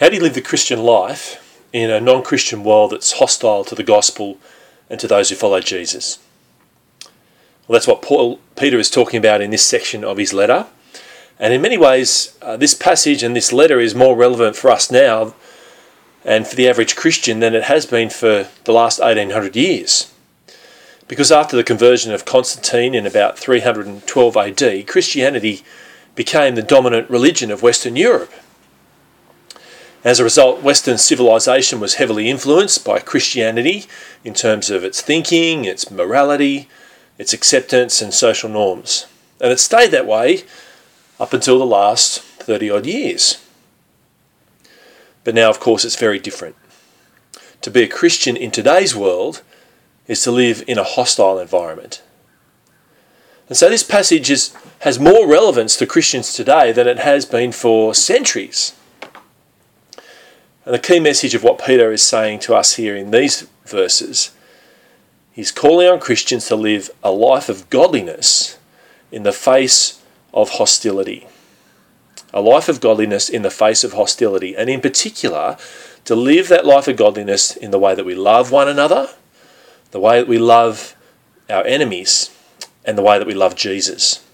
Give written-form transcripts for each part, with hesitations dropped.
How do you live the Christian life in a non-Christian world that's hostile to the gospel and to those who follow Jesus? Well, that's what Peter is talking about in this section of his letter. And in many ways, this passage and this letter is more relevant for us now and for the average Christian than it has been for the last 1800 years. Because after the conversion of Constantine in about 312 AD, Christianity became the dominant religion of Western Europe. As a result, Western civilization was heavily influenced by Christianity in terms of its thinking, its morality, its acceptance and social norms. And it stayed that way up until the last 30-odd years. But now, of course, it's very different. To be a Christian in today's world is to live in a hostile environment. And so this passage has more relevance to Christians today than it has been for centuries. And the key message of what Peter is saying to us here in these verses, he's calling on Christians to live a life of godliness in the face of hostility. A life of godliness in the face of hostility, and in particular, to live that life of godliness in the way that we love one another, the way that we love our enemies, and the way that we love Jesus.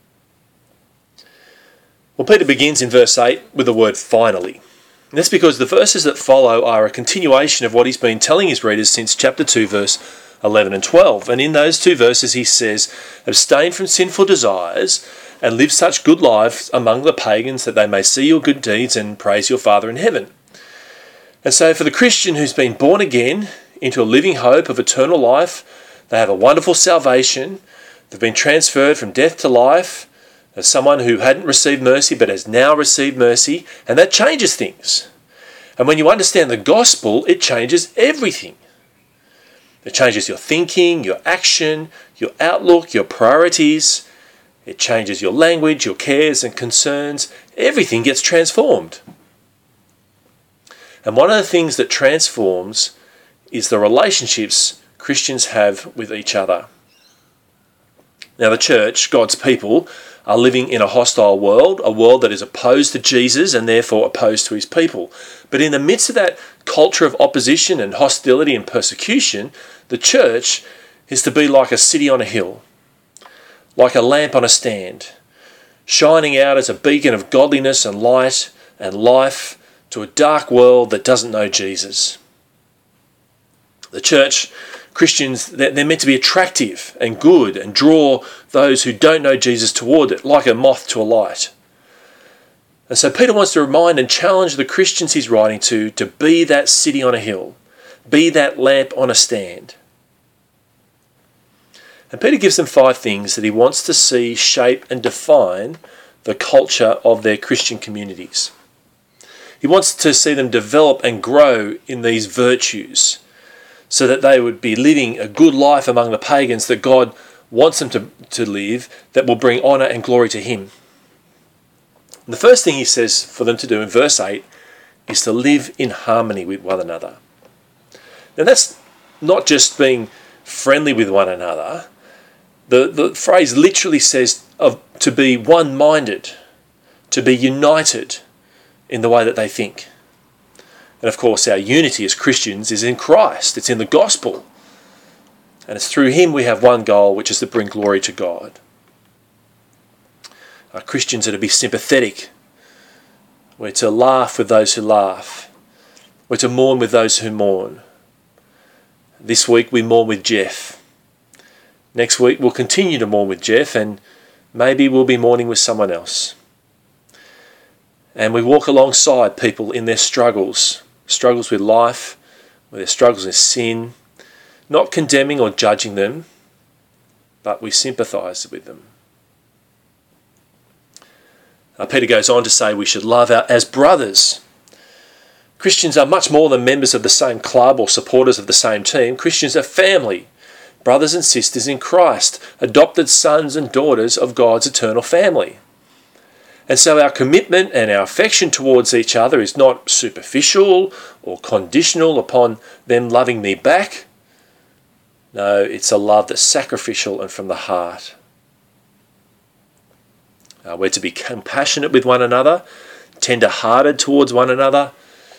Well, Peter begins in verse 8 with the word finally. And that's because the verses that follow are a continuation of what he's been telling his readers since chapter 2, verse 11 and 12. And in those two verses he says, "Abstain from sinful desires and live such good lives among the pagans that they may see your good deeds and praise your Father in heaven." And so for the Christian who's been born again into a living hope of eternal life, they have a wonderful salvation. They've been transferred from death to life as someone who hadn't received mercy but has now received mercy, and that changes things. And when you understand the gospel, it changes everything. It changes your thinking, your action, your outlook, your priorities. It changes your language, your cares and concerns. Everything gets transformed. And one of the things that transforms is the relationships Christians have with each other. Now the church, God's people, are living in a hostile world, a world that is opposed to Jesus and therefore opposed to his people. But in the midst of that culture of opposition and hostility and persecution, the church is to be like a city on a hill, like a lamp on a stand, shining out as a beacon of godliness and light and life to a dark world that doesn't know Jesus. The church, Christians, they're meant to be attractive and good and draw those who don't know Jesus toward it, like a moth to a light. And so Peter wants to remind and challenge the Christians he's writing to be that city on a hill, be that lamp on a stand. And Peter gives them 5 things that he wants to see shape and define the culture of their Christian communities. He wants to see them develop and grow in these virtues so that they would be living a good life among the pagans that God wants them to live, that will bring honour and glory to him. And the first thing he says for them to do in verse 8 is to live in harmony with one another. Now that's not just being friendly with one another. The phrase literally says to be one-minded, to be united in the way that they think. And of course our unity as Christians is in Christ, it's in the gospel. And it's through him we have one goal, which is to bring glory to God. Our Christians are to be sympathetic. We're to laugh with those who laugh. We're to mourn with those who mourn. This week we mourn with Jeff. Next week we'll continue to mourn with Jeff, and maybe we'll be mourning with someone else. And we walk alongside people in their struggles with life, with their struggles with sin, not condemning or judging them, but we sympathise with them. Peter goes on to say we should love as brothers. Christians are much more than members of the same club or supporters of the same team. Christians are family, brothers and sisters in Christ, adopted sons and daughters of God's eternal family. And so our commitment and our affection towards each other is not superficial or conditional upon them loving me back. No, it's a love that's sacrificial and from the heart. We're to be compassionate with one another, tender-hearted towards one another,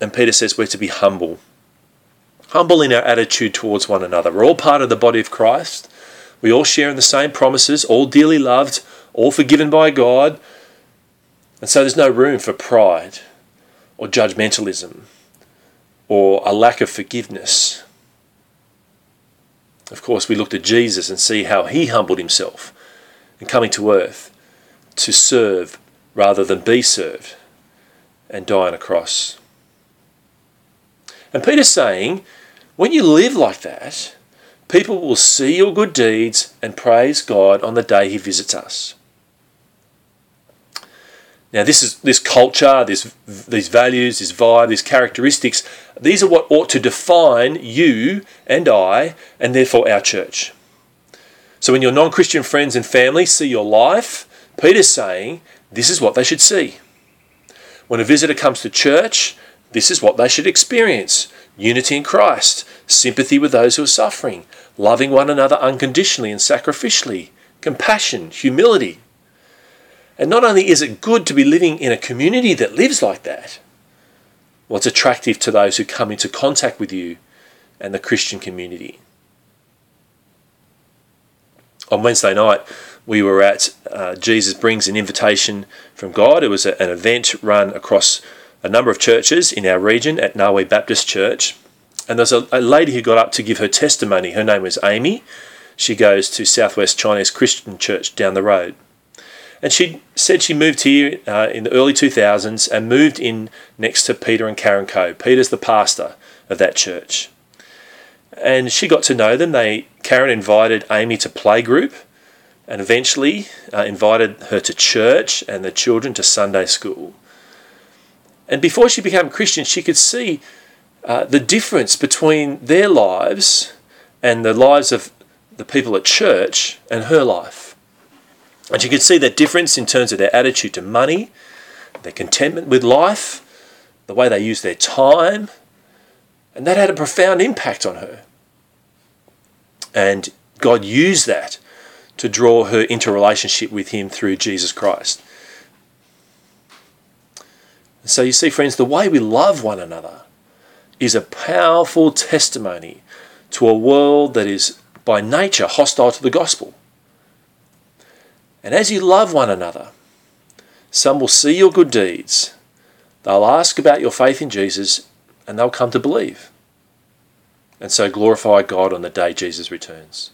And Peter says we're to be humble. Humble in our attitude towards one another. We're all part of the body of Christ. We all share in the same promises, all dearly loved, all forgiven by God. And so there's no room for pride or judgmentalism or a lack of forgiveness. Of course, we looked at Jesus and see how he humbled himself in coming to earth to serve rather than be served and die on a cross. And Peter's saying, when you live like that, people will see your good deeds and praise God on the day he visits us. Now this culture, these values, this vibe, these characteristics, these are what ought to define you and I, and therefore our church. So when your non-Christian friends and family see your life, Peter's saying this is what they should see. When a visitor comes to church, this is what they should experience. Unity in Christ, sympathy with those who are suffering, loving one another unconditionally and sacrificially, compassion, humility. And not only is it good to be living in a community that lives like that, well, it's attractive to those who come into contact with you and the Christian community. On Wednesday night, we were at Jesus Brings an Invitation from God. It was an event run across a number of churches in our region at Nawe Baptist Church. And there's a lady who got up to give her testimony. Her name was Amy. She goes to Southwest Chinese Christian Church down the road. And she said she moved here in the early 2000s and moved in next to Peter and Karen Coe. Peter's the pastor of that church. And she got to know them. Karen invited Amy to playgroup and eventually invited her to church and the children to Sunday school. And before she became a Christian, she could see the difference between their lives and the lives of the people at church and her life. And she could see that difference in terms of their attitude to money, their contentment with life, the way they use their time. And that had a profound impact on her. And God used that to draw her into a relationship with him through Jesus Christ. So you see, friends, the way we love one another is a powerful testimony to a world that is by nature hostile to the gospel. And as you love one another, some will see your good deeds, they'll ask about your faith in Jesus, and they'll come to believe. And so glorify God on the day Jesus returns.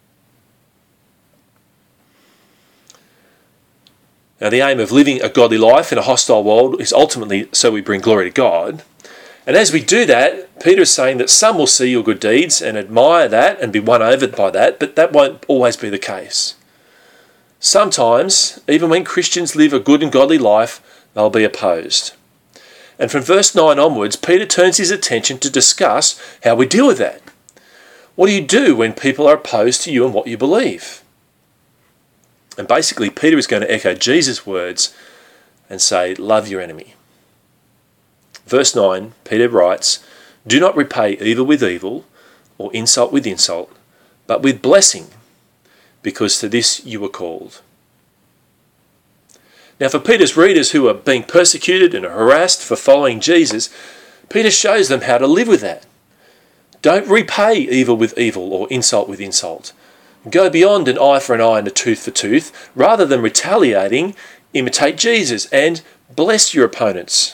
Now, the aim of living a godly life in a hostile world is ultimately so we bring glory to God. And as we do that, Peter is saying that some will see your good deeds and admire that and be won over by that, but that won't always be the case. Sometimes, even when Christians live a good and godly life, they'll be opposed. And from verse 9 onwards, Peter turns his attention to discuss how we deal with that. What do you do when people are opposed to you and what you believe? And basically, Peter is going to echo Jesus' words and say, love your enemy. Verse 9, Peter writes, do not repay evil with evil or insult with insult, but with blessing, because to this you were called. Now, for Peter's readers who are being persecuted and harassed for following Jesus, Peter shows them how to live with that. Don't repay evil with evil or insult with insult. Go beyond an eye for an eye and a tooth for tooth. Rather than retaliating, imitate Jesus and bless your opponents.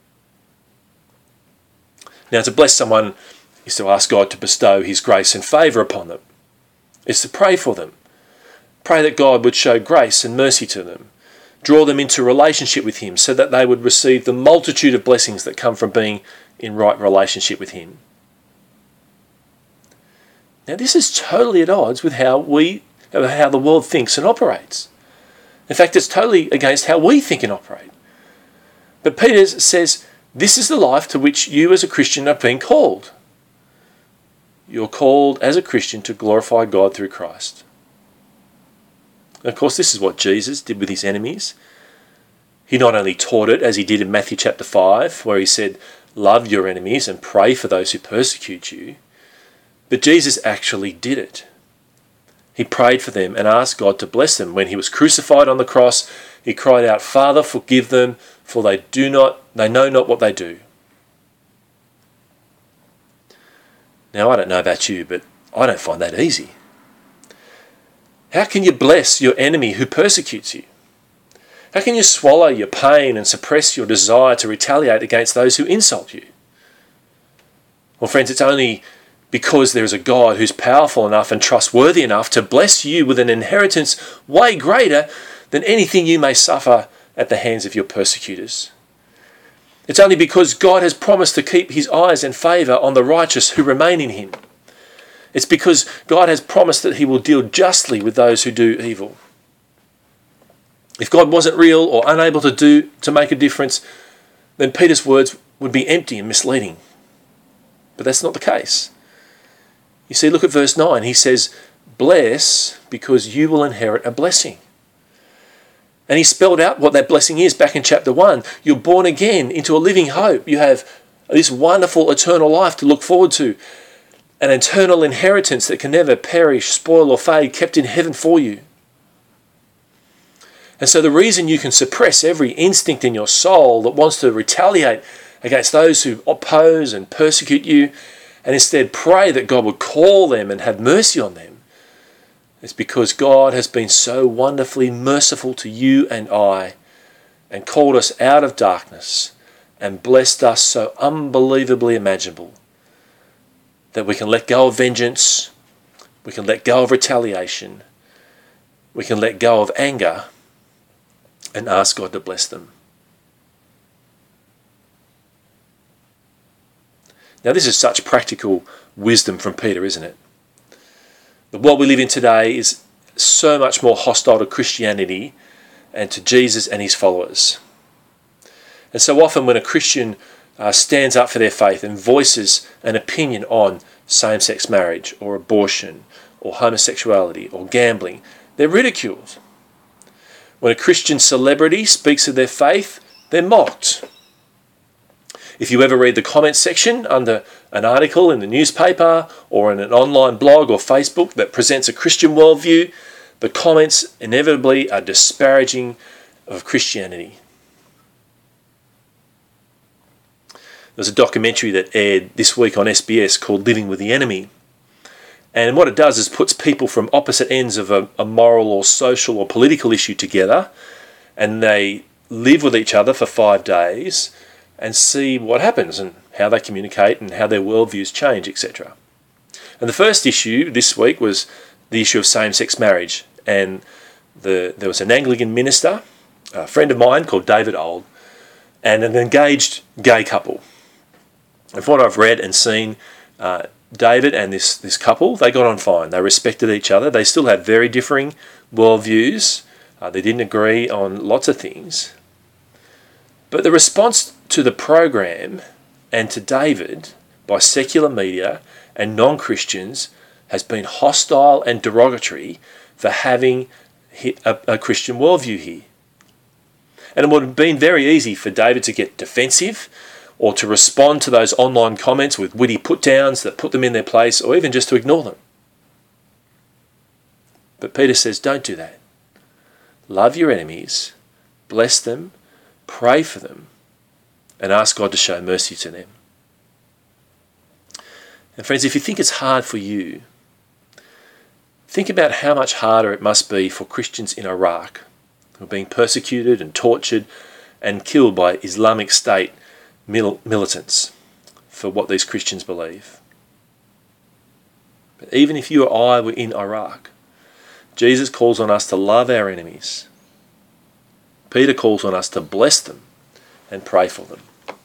Now, to bless someone is to ask God to bestow his grace and favour upon them. It's to pray for them. Pray that God would show grace and mercy to them. Draw them into relationship with him so that they would receive the multitude of blessings that come from being in right relationship with him. Now, this is totally at odds with how the world thinks and operates. In fact, it's totally against how we think and operate. But Peter says, this is the life to which you as a Christian are being called. You're called as a Christian to glorify God through Christ. And of course, this is what Jesus did with his enemies. He not only taught it, as he did in Matthew chapter 5, where he said, love your enemies and pray for those who persecute you, but Jesus actually did it. He prayed for them and asked God to bless them. When he was crucified on the cross, he cried out, Father, forgive them, for they know not what they do. Now, I don't know about you, but I don't find that easy. How can you bless your enemy who persecutes you? How can you swallow your pain and suppress your desire to retaliate against those who insult you? Well, friends, it's only because there is a God who's powerful enough and trustworthy enough to bless you with an inheritance way greater than anything you may suffer at the hands of your persecutors. It's only because God has promised to keep his eyes and favour on the righteous who remain in him. It's because God has promised that he will deal justly with those who do evil. If God wasn't real or unable to make a difference, then Peter's words would be empty and misleading. But that's not the case. You see, look at verse 9. He says, bless because you will inherit a blessing. And he spelled out what that blessing is back in chapter 1. You're born again into a living hope. You have this wonderful eternal life to look forward to. An eternal inheritance that can never perish, spoil or fade, kept in heaven for you. And so the reason you can suppress every instinct in your soul that wants to retaliate against those who oppose and persecute you, and instead pray that God would call them and have mercy on them, is because God has been so wonderfully merciful to you and I, and called us out of darkness and blessed us so unbelievably imaginable that we can let go of vengeance, we can let go of retaliation, we can let go of anger and ask God to bless them. Now, this is such practical wisdom from Peter, isn't it? The world we live in today is so much more hostile to Christianity and to Jesus and his followers. And so often when a Christian stands up for their faith and voices an opinion on same-sex marriage or abortion or homosexuality or gambling, they're ridiculed. When a Christian celebrity speaks of their faith, they're mocked. If you ever read the comments section under an article in the newspaper or in an online blog or Facebook that presents a Christian worldview, the comments inevitably are disparaging of Christianity. There's a documentary that aired this week on SBS called Living with the Enemy. And what it does is puts people from opposite ends of a moral or social or political issue together, and they live with each other for 5 days and see what happens and how they communicate and how their worldviews change, etc. And the first issue this week was the issue of same-sex marriage. And there was an Anglican minister, a friend of mine called David Old, and an engaged gay couple. And from what I've read and seen, David and this couple, they got on fine. They respected each other. They still had very differing worldviews. They didn't agree on lots of things. But the response to the program and to David by secular media and non-Christians has been hostile and derogatory for having a Christian worldview here. And it would have been very easy for David to get defensive or to respond to those online comments with witty put-downs that put them in their place, or even just to ignore them. But Peter says, don't do that. Love your enemies, bless them, pray for them, and ask God to show mercy to them. And friends, if you think it's hard for you, think about how much harder it must be for Christians in Iraq who are being persecuted and tortured and killed by Islamic State militants for what these Christians believe. But even if you or I were in Iraq, Jesus calls on us to love our enemies. Peter calls on us to bless them and pray for them.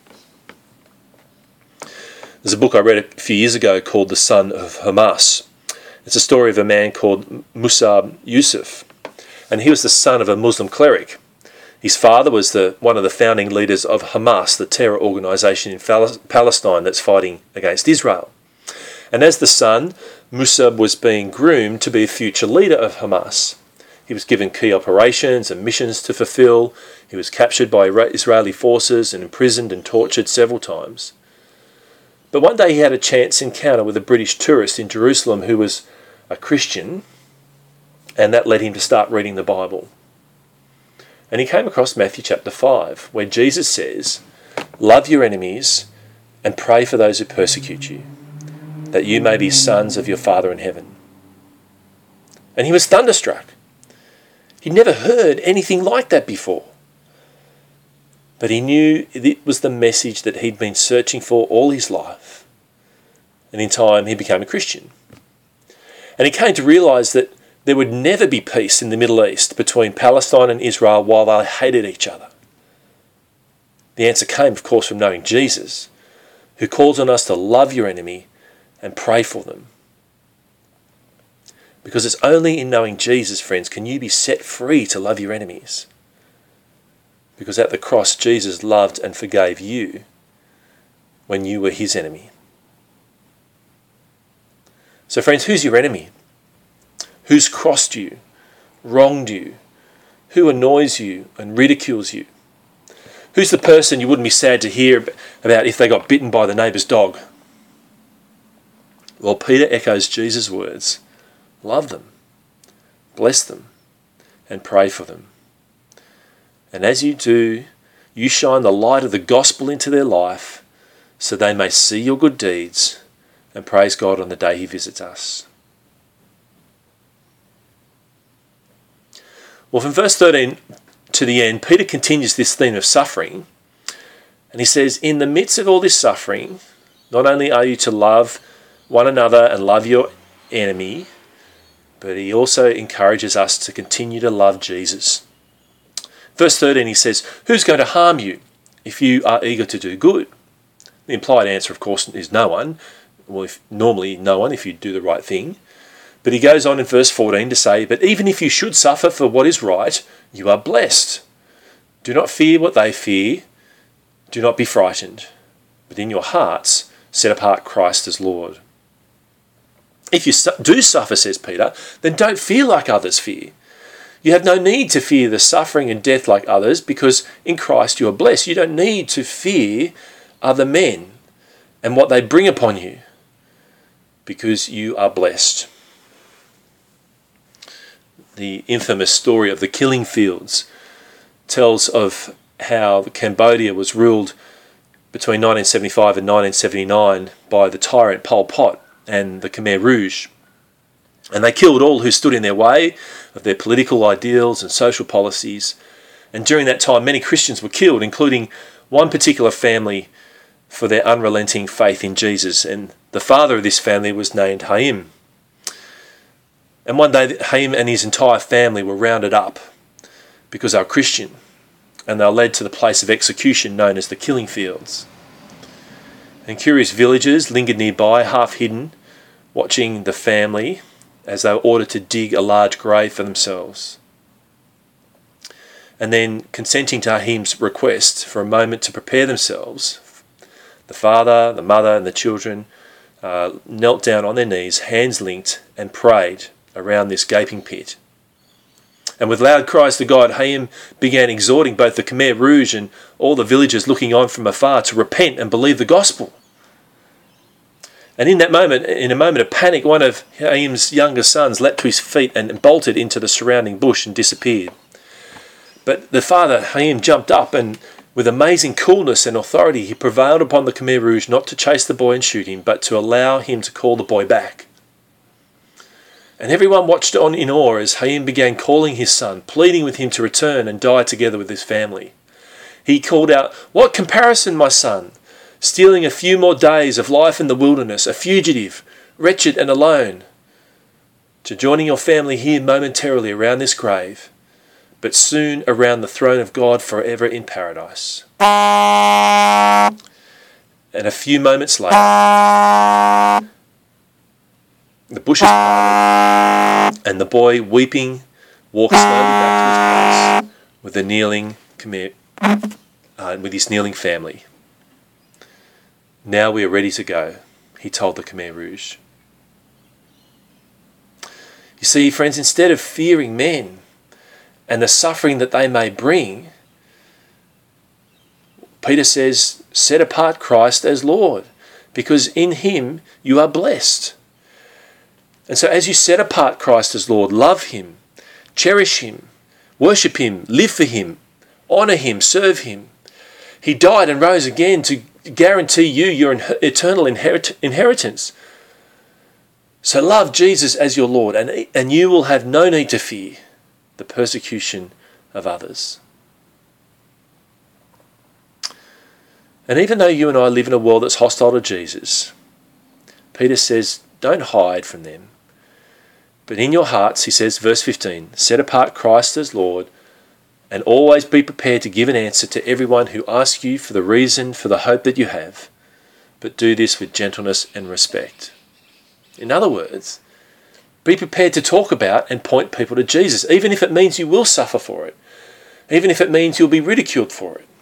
There's a book I read a few years ago called The Son of Hamas. It's a story of a man called Musa Yusuf, and he was the son of a Muslim cleric. His father was one of the founding leaders of Hamas, the terror organisation in Palestine that's fighting against Israel. And as the son, Musa was being groomed to be a future leader of Hamas. He was given key operations and missions to fulfill. He was captured by Israeli forces and imprisoned and tortured several times. But one day he had a chance encounter with a British tourist in Jerusalem who was a Christian, and that led him to start reading the Bible. And he came across Matthew chapter 5, where Jesus says, love your enemies and pray for those who persecute you, that you may be sons of your Father in heaven." And he was thunderstruck. He'd never heard anything like that before. But he knew it was the message that he'd been searching for all his life. And in time, he became a Christian. And he came to realise that there would never be peace in the Middle East between Palestine and Israel while they hated each other. The answer came, of course, from knowing Jesus, who calls on us to love your enemy and pray for them. Because it's only in knowing Jesus, friends, can you be set free to love your enemies. Because at the cross, Jesus loved and forgave you when you were his enemy. So friends, who's your enemy? Who's crossed you, wronged you? Who annoys you and ridicules you? Who's the person you wouldn't be sad to hear about if they got bitten by the neighbour's dog? Well, Peter echoes Jesus' words. Love them, bless them, and pray for them. And as you do, you shine the light of the gospel into their life so they may see your good deeds and praise God on the day he visits us. Well, from verse 13 to the end, Peter continues this theme of suffering. And he says, in the midst of all this suffering, not only are you to love one another and love your enemy, but he also encourages us to continue to love Jesus. Verse 13, he says, who's going to harm you if you are eager to do good? The implied answer, of course, is no one. Well, normally no one if you do the right thing. But he goes on in verse 14 to say, but even if you should suffer for what is right, you are blessed. Do not fear what they fear. Do not be frightened. But in your hearts, set apart Christ as Lord. If you do suffer, says Peter, then don't fear like others fear. You have no need to fear the suffering and death like others, because in Christ you are blessed. You don't need to fear other men and what they bring upon you, because you are blessed. The infamous story of the killing fields tells of how Cambodia was ruled between 1975 and 1979 by the tyrant Pol Pot and the Khmer Rouge. And they killed all who stood in their way of their political ideals and social policies. And during that time, many Christians were killed, including one particular family for their unrelenting faith in Jesus. And the father of this family was named Haim. And one day, Haim and his entire family were rounded up because they were Christian. And they were led to the place of execution known as the killing fields. And curious villagers lingered nearby, half hidden, watching the family as they were ordered to dig a large grave for themselves. And then, consenting to Haim's request for a moment to prepare themselves, the father, the mother and the children knelt down on their knees, hands linked, and prayed around this gaping pit. And with loud cries to God, Haim began exhorting both the Khmer Rouge and all the villagers looking on from afar to repent and believe the gospel. And in a moment of panic, one of Haim's younger sons leapt to his feet and bolted into the surrounding bush and disappeared. But the father, Haim, jumped up and with amazing coolness and authority, he prevailed upon the Khmer Rouge not to chase the boy and shoot him, but to allow him to call the boy back. And everyone watched on in awe as Haim began calling his son, pleading with him to return and die together with his family. He called out, "What comparison, my son? Stealing a few more days of life in the wilderness, a fugitive, wretched and alone, to joining your family here momentarily around this grave, but soon around the throne of God forever in paradise." And a few moments later, the bushes parted, and the boy, weeping, walked slowly back to his place with the kneeling Khmer, with his kneeling family. "Now we are ready to go," he told the Khmer Rouge. You see, friends, instead of fearing men and the suffering that they may bring, Peter says, set apart Christ as Lord, because in him you are blessed. And so as you set apart Christ as Lord, love him, cherish him, worship him, live for him, honour him, serve him. He died and rose again to guarantee you your eternal inheritance. So love Jesus as your Lord, and you will have no need to fear the persecution of others. And even though you and I live in a world that's hostile to Jesus, Peter says, don't hide from them. But in your hearts, he says, verse 15, set apart Christ as Lord, and always be prepared to give an answer to everyone who asks you for the reason for the hope that you have, but do this with gentleness and respect. In other words, be prepared to talk about and point people to Jesus, even if it means you will suffer for it, even if it means you'll be ridiculed for it.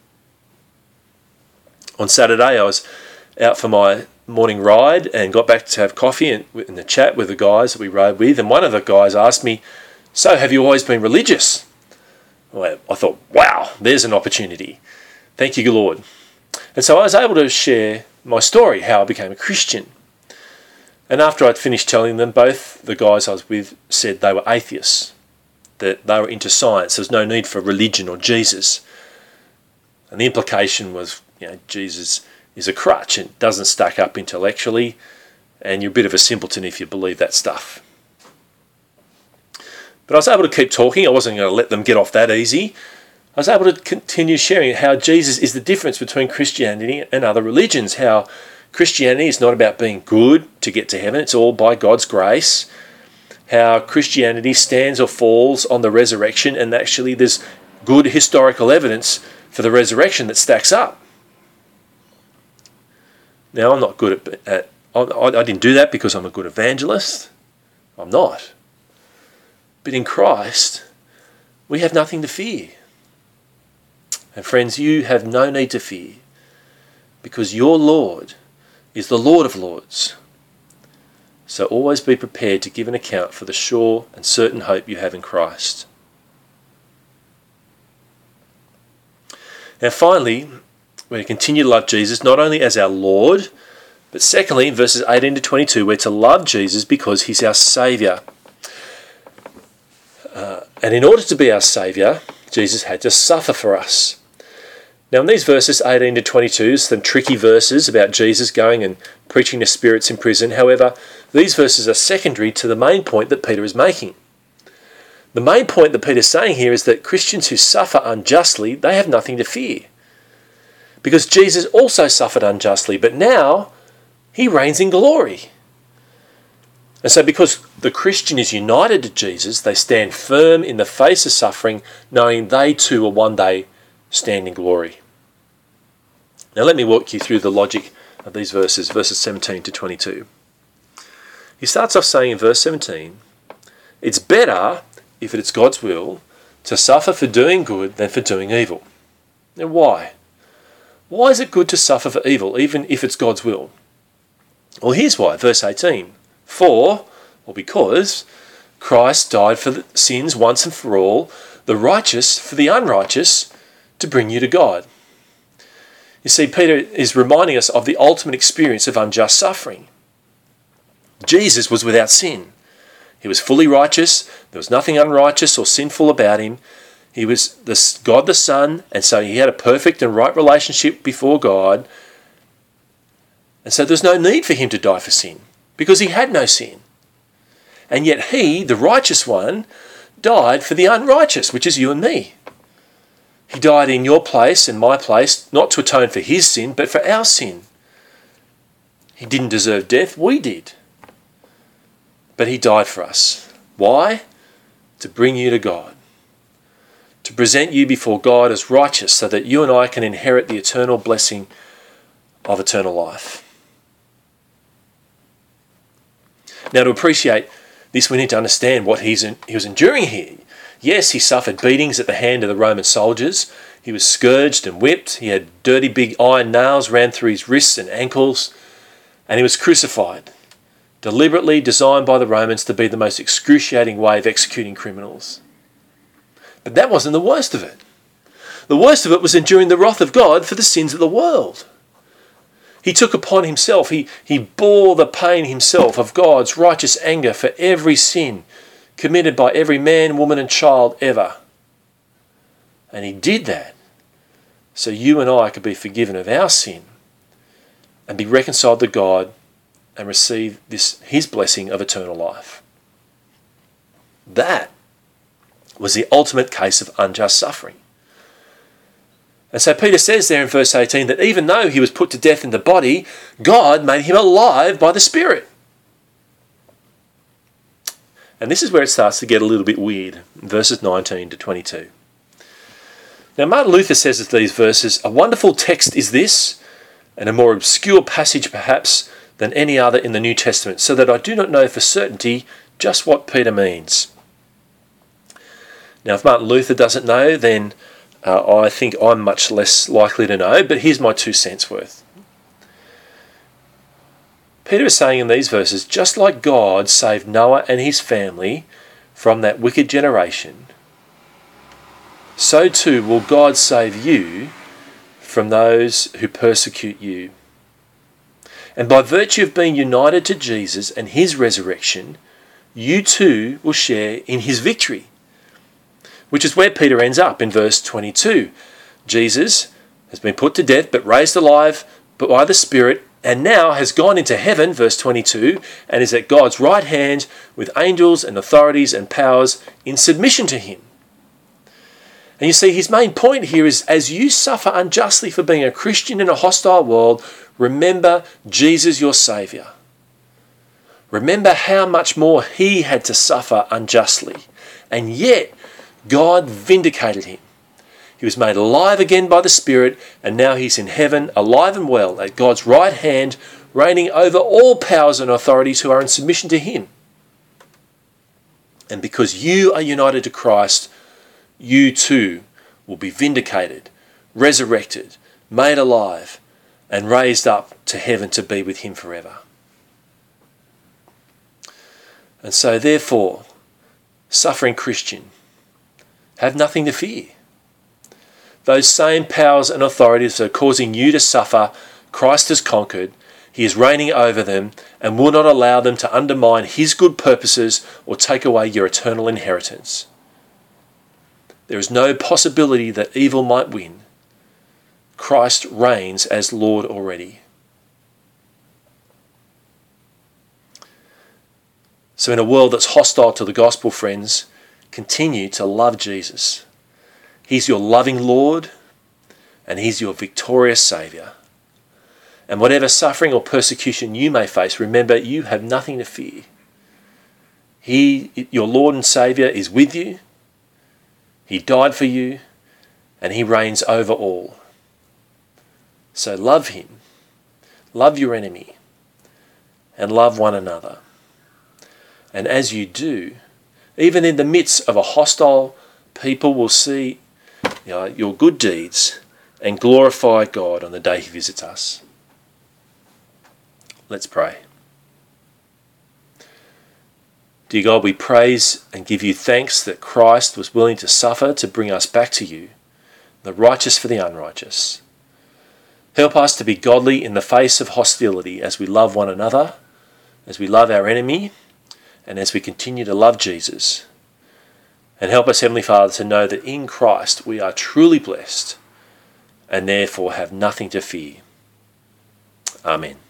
On Saturday, I was out for my morning ride and got back to have coffee and in the chat with the guys that we rode with, and one of the guys asked me, so have you always been religious? Well, I thought, wow, there's an opportunity. Thank you, Lord. And so I was able to share my story, how I became a Christian. And after I'd finished telling them, both the guys I was with said they were atheists, that they were into science. There's no need for religion or Jesus. And the implication was, Jesus is a crutch and doesn't stack up intellectually, and you're a bit of a simpleton if you believe that stuff. But I was able to keep talking. I wasn't going to let them get off that easy. I was able to continue sharing how Jesus is the difference between Christianity and other religions, how Christianity is not about being good to get to heaven, it's all by God's grace, how Christianity stands or falls on the resurrection, and actually there's good historical evidence for the resurrection that stacks up. Now, I'm not good at I didn't do that because I'm a good evangelist. I'm not. But in Christ, we have nothing to fear. And friends, you have no need to fear, because your Lord is the Lord of Lords. So always be prepared to give an account for the sure and certain hope you have in Christ. Now finally, we're to continue to love Jesus not only as our Lord, but secondly, in verses 18 to 22, we're to love Jesus because he's our Saviour. And in order to be our Saviour, Jesus had to suffer for us. Now in these verses 18 to 22, some tricky verses about Jesus going and preaching to spirits in prison. However, these verses are secondary to the main point that Peter is making. The main point that Peter's saying here is that Christians who suffer unjustly, they have nothing to fear. Because Jesus also suffered unjustly, but now he reigns in glory. And so because the Christian is united to Jesus, they stand firm in the face of suffering, knowing they too will one day stand in glory. Now let me walk you through the logic of these verses 17 to 22. He starts off saying in verse 17, it's better, if it's God's will, to suffer for doing good than for doing evil. Now why? Why is it good to suffer for evil, even if it's God's will? Well, here's why, verse 18. Because Christ died for the sins once and for all, the righteous for the unrighteous, to bring you to God. You see, Peter is reminding us of the ultimate experience of unjust suffering. Jesus was without sin. He was fully righteous. There was nothing unrighteous or sinful about him. He was God the Son, and so he had a perfect and right relationship before God. And so there's no need for him to die for sin, because he had no sin. And yet he, the righteous one, died for the unrighteous, which is you and me. He died in your place and my place, not to atone for his sin, but for our sin. He didn't deserve death, we did. But he died for us. Why? To bring you to God. To present you before God as righteous, so that you and I can inherit the eternal blessing of eternal life. Now, to appreciate this, we need to understand what he was enduring here. Yes, he suffered beatings at the hand of the Roman soldiers. He was scourged and whipped. He had dirty big iron nails ran through his wrists and ankles. And he was crucified, deliberately designed by the Romans to be the most excruciating way of executing criminals. But that wasn't the worst of it. The worst of it was enduring the wrath of God for the sins of the world. He took upon himself, he bore the pain himself of God's righteous anger for every sin committed by every man, woman and child ever. And he did that so you and I could be forgiven of our sin and be reconciled to God and receive his blessing of eternal life. That was the ultimate case of unjust suffering. And so Peter says there in verse 18 that even though he was put to death in the body, God made him alive by the Spirit. And this is where it starts to get a little bit weird, verses 19 to 22. Now, Martin Luther says of these verses, "A wonderful text is this, and a more obscure passage perhaps than any other in the New Testament, so that I do not know for certainty just what Peter means." Now, if Martin Luther doesn't know, then I think I'm much less likely to know, but here's my 2 cents worth. Peter is saying in these verses, just like God saved Noah and his family from that wicked generation, so too will God save you from those who persecute you. And by virtue of being united to Jesus and his resurrection, you too will share in his victory. Which is where Peter ends up in verse 22. Jesus has been put to death but raised alive by the Spirit, and now has gone into heaven, verse 22, and is at God's right hand with angels and authorities and powers in submission to him. And you see, his main point here is, as you suffer unjustly for being a Christian in a hostile world, remember Jesus your Saviour. Remember how much more he had to suffer unjustly, and yet God vindicated him. He was made alive again by the Spirit, and now he's in heaven, alive and well, at God's right hand, reigning over all powers and authorities who are in submission to him. And because you are united to Christ, you too will be vindicated, resurrected, made alive, and raised up to heaven to be with him forever. And so therefore, suffering Christian, have nothing to fear. Those same powers and authorities that are causing you to suffer, Christ has conquered. He is reigning over them and will not allow them to undermine his good purposes or take away your eternal inheritance. There is no possibility that evil might win. Christ reigns as Lord already. So in a world that's hostile to the gospel, friends, continue to love Jesus. He's your loving Lord, and he's your victorious Saviour. And whatever suffering or persecution you may face, remember you have nothing to fear. He, your Lord and Saviour, is with you. He died for you, and he reigns over all. So love him, love your enemy, and love one another. And as you do, even in the midst of a hostile people will see your good deeds and glorify God on the day he visits us. Let's pray. Dear God, we praise and give you thanks that Christ was willing to suffer to bring us back to you, the righteous for the unrighteous. Help us to be godly in the face of hostility as we love one another, as we love our enemy, and as we continue to love Jesus. And help us, Heavenly Father, to know that in Christ we are truly blessed and therefore have nothing to fear. Amen.